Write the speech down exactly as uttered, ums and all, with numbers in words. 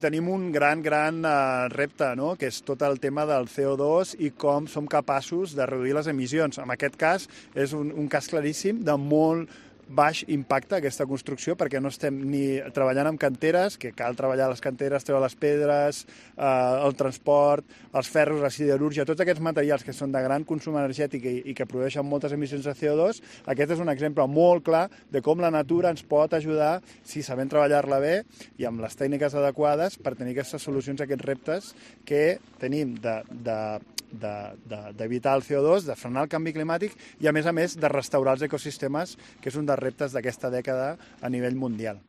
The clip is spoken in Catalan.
Tenim un gran, gran uh, repte, no?, que és tot el tema del C O dos i com som capaços de reduir les emissions. En aquest cas, és un, un cas claríssim de molt baix impacte aquesta construcció, perquè no estem ni treballant amb canteres, que cal treballar les canteres, treure les pedres, eh, el transport, els ferros, la siderúrgia, tots aquests materials que són de gran consum energètic i, i que produeixen moltes emissions de C O dos. Aquest és un exemple molt clar de com la natura ens pot ajudar, si sabem treballar-la bé i amb les tècniques adequades, per tenir aquestes solucions a aquests reptes que tenim de, de d'evitar el C O dos, de frenar el canvi climàtic i, a més a més, de restaurar els ecosistemes, que és un dels reptes d'aquesta dècada a nivell mundial.